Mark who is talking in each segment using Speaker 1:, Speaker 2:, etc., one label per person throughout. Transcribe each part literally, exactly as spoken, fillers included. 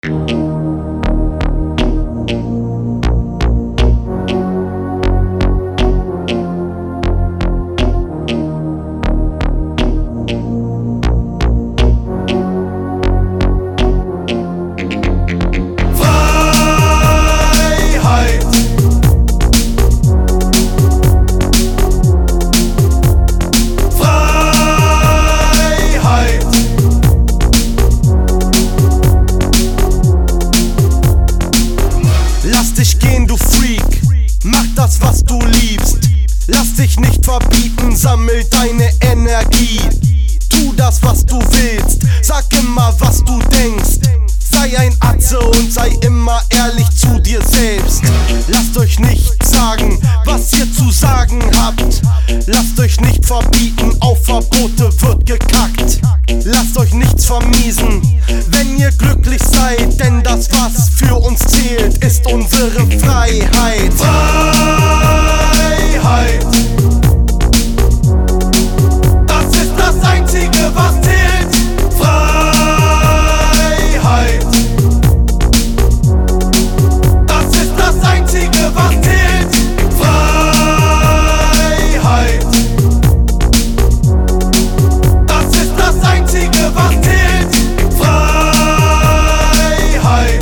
Speaker 1: Mach das, was du liebst. Lass dich nicht verbieten, sammel deine Energie. Tu das, was du willst, sag immer, was du denkst. Sei ein Atze und sei immer ehrlich zu dir selbst. Lasst euch nicht sagen, was ihr zu sagen habt. Lasst euch nicht verbieten, auf Verbote wird gekackt. Lasst euch nichts vermiesen, wenn ihr glücklich seid. Denn das, was für uns zählt, ist unsere Freiheit. Freiheit, das ist das Einzige, was zählt. Freiheit, das ist das Einzige, was zählt. Freiheit, das ist das Einzige, was zählt. Freiheit,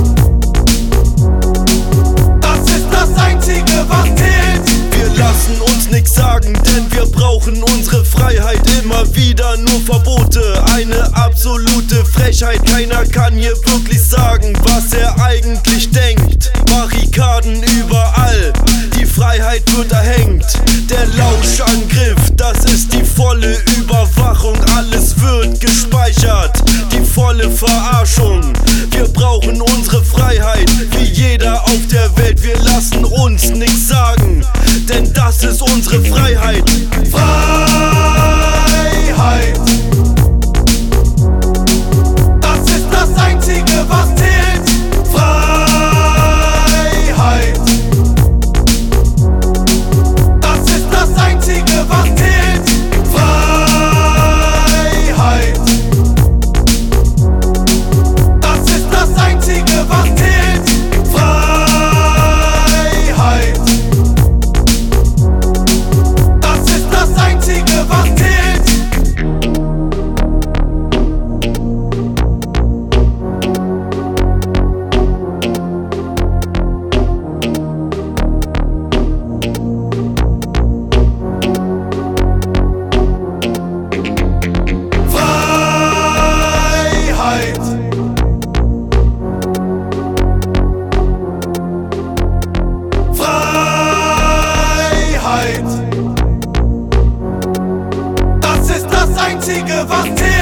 Speaker 1: das ist das Einzige, was zählt.
Speaker 2: Wir lassen uns nichts sagen, denn wir brauchen unsere Freiheit. Immer wieder nur Verbote, eine absolute Frechheit. Keiner kann hier wirklich sagen, was er eigentlich denkt. Barrikaden überall, die Freiheit wird erhängt. Der Lauschangriff, das ist die volle Überwachung. Alles wird gespeichert, die volle Verarschung. Wir brauchen unsere Freiheit, wie jeder auf der Welt. Wir lassen uns nichts sagen, denn das ist unsere Freiheit.
Speaker 1: Freiheit, das ist das Einzige, was zählt. Freiheit, das ist das Einzige, was zählt. Freiheit, das ist das Einzige, was zählt. Freiheit, das ist das Einzige, was zählt. Das ist das Einzige, was zählt.